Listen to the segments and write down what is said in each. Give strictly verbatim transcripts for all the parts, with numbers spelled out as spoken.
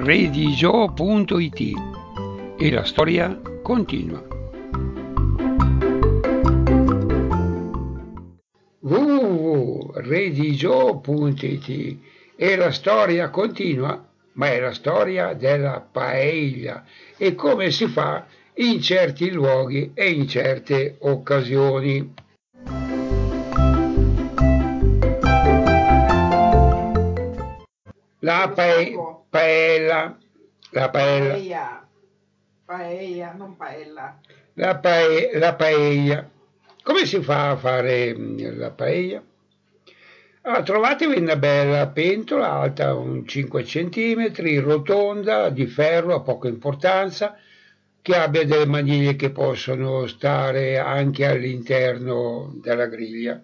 redigio punto it e la storia continua. w w w punto redigio punto it e la storia continua, ma è la storia della paella e come si fa in certi luoghi e in certe occasioni. La pae- paella, la paella, Paella, paella, non paella. la, pae- la paella. Come si fa a fare mm, la paella? Allora, trovatevi una bella pentola alta un cinque centimetri, rotonda, di ferro, a poca importanza, che abbia delle maniglie che possono stare anche all'interno della griglia.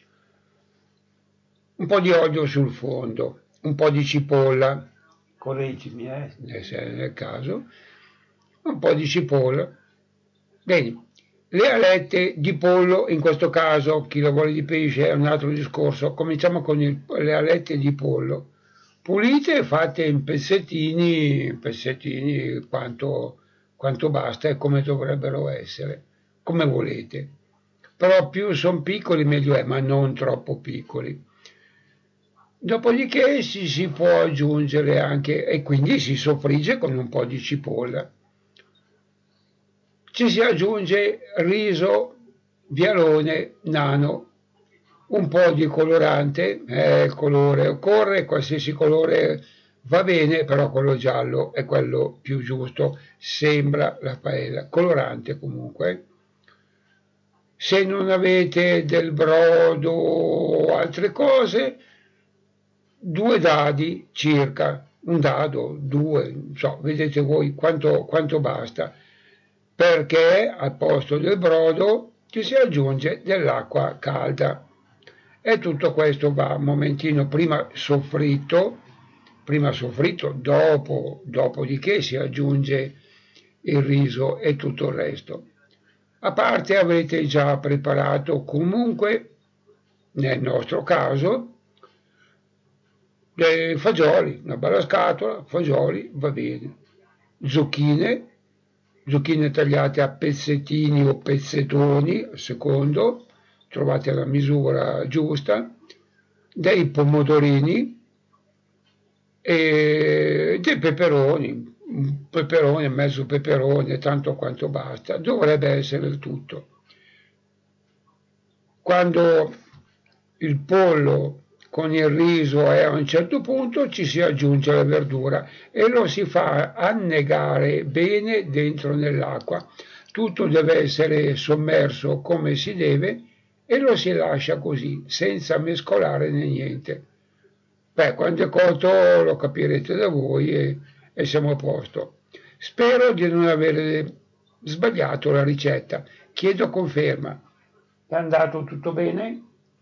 Un po' di olio sul fondo, un po' di cipolla, correggimi eh, se è nel caso, un po' di cipolla. Bene, le alette di pollo, in questo caso chi lo vuole di pesce è un altro discorso, cominciamo con il, le alette di pollo, pulite e fatte in pezzettini, pezzettini quanto, quanto basta e come dovrebbero essere, come volete, però più sono piccoli meglio è, ma non troppo piccoli. Dopodiché si, si può aggiungere anche, e quindi si soffrigge con un po' di cipolla. Ci si aggiunge riso, vialone, nano, un po' di colorante, eh, il colore occorre, qualsiasi colore va bene, però quello giallo è quello più giusto, sembra la paella, colorante comunque. Se non avete del brodo o altre cose, due dadi circa, un dado, due, non so, vedete voi quanto, quanto basta, perché al posto del brodo ci si aggiunge dell'acqua calda. E tutto questo va un momentino prima soffritto, prima soffritto, dopo, dopodiché si aggiunge il riso e tutto il resto. A parte avete già preparato comunque, nel nostro caso, dei fagioli, una bella scatola, fagioli, va bene, zucchine, zucchine tagliate a pezzettini o pezzettoni, a secondo, trovate la misura giusta, dei pomodorini e dei peperoni, un peperone, mezzo peperone, tanto quanto basta, dovrebbe essere il tutto. Quando il pollo con il riso è a un certo punto ci si aggiunge la verdura e lo si fa annegare bene dentro nell'acqua. Tutto deve essere sommerso come si deve e lo si lascia così, senza mescolare né niente. Beh, quando è cotto lo capirete da voi e, e siamo a posto. Spero di non aver sbagliato la ricetta. Chiedo conferma. È andato tutto bene?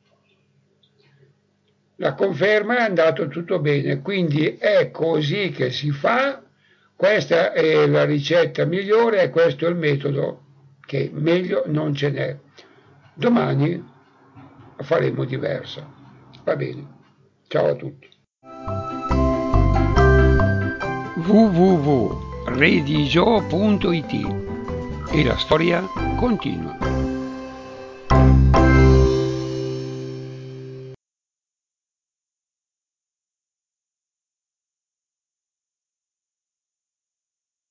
La conferma è andato tutto bene, quindi è così che si fa, questa è la ricetta migliore e questo è il metodo che meglio non ce n'è. Domani faremo diversa. Va bene. Ciao a tutti. w w w punto redigio punto it e la storia continua.